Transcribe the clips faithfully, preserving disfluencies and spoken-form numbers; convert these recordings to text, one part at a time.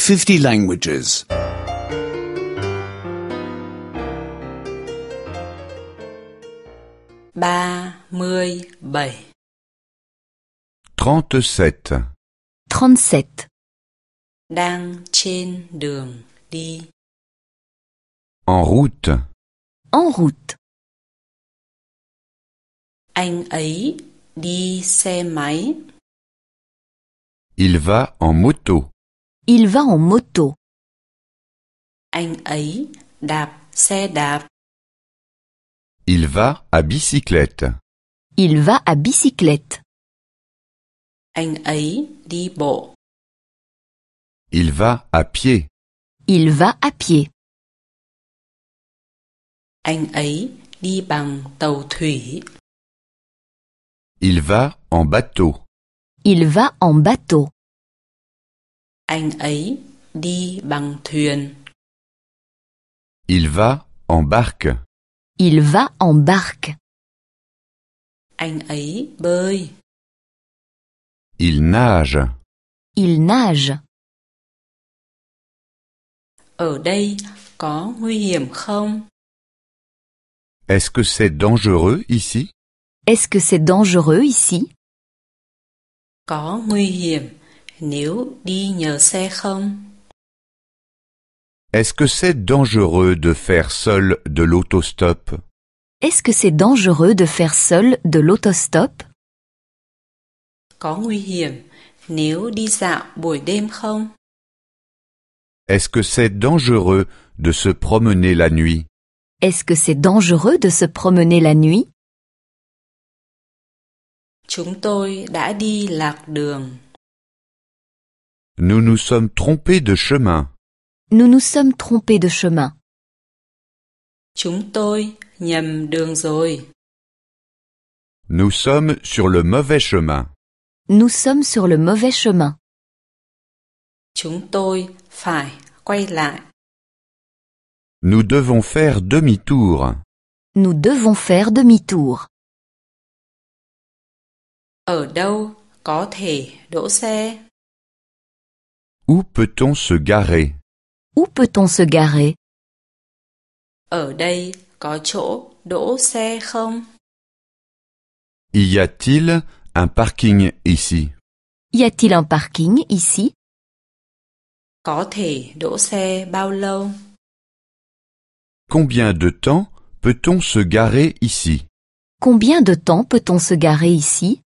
fifty languages. ba mươi bảy. trente-sept. trente-sept. Đang trên đường đi. En route. En route. Anh ấy đi xe máy. Il va en moto. Il va en moto. Anh ấy đạp xe đạp. Il va à bicyclette. Il va à bicyclette. Anh ấy đi bộ. Il va à pied. Il va à pied. Anh ấy đi bằng tàu thủy. Il va en bateau. Il va en bateau. Anh ấy đi bằng thuyền. Il va en barque. Il va en barque. Anh ấy bơi. Il nage. Il nage. Ở đây có nguy hiểm không? Est-ce que c'est dangereux ici? Est-ce que c'est dangereux ici? Có nguy hiểm nếu đi nhờ xe không? Est-ce que c'est dangereux de faire seul de l'autostop? Est-ce que c'est dangereux de faire seul de l'autostop? Có nguy hiểm nếu đi dạo buổi đêm không? Est-ce que c'est dangereux de se promener la nuit? Est-ce que c'est dangereux de se promener la nuit? Chúng tôi đã đi lạc đường. Nous nous sommes trompés de chemin. Nous nous sommes trompés de chemin. Chúng tôi nhầm đường rồi. Nous sommes sur le mauvais chemin. Nous sommes sur le mauvais chemin. Chúng tôi phải quay lại. Nous devons faire demi-tour. Nous devons faire demi-tour. Ở đâu có thể đỗ xe? Où peut-on se garer? Où peut-on se garer? Ở đây có chỗ đỗ xe không? Y a-t-il un parking ici? Y a-t-il un parking ici? Có thể đỗ xe bao lâu? Combien de temps peut-on se garer ici? Combien de temps peut-on se garer ici?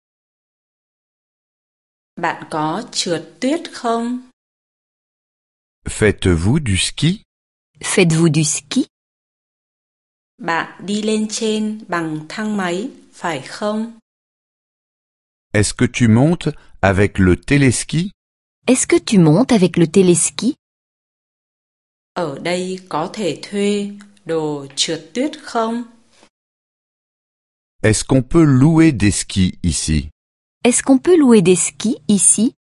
Bạn có trượt tuyết không? Faites-vous du ski? Faites-vous du ski? Bạn đi lên trên bằng thang máy, phải không? Est-ce que tu montes avec le téléski? Est-ce que tu montes avec le téléski? Ở đây có thể thuê đồ trượt tuyết không? Est-ce qu'on peut louer des skis ici? Est-ce qu'on peut louer des skis ici?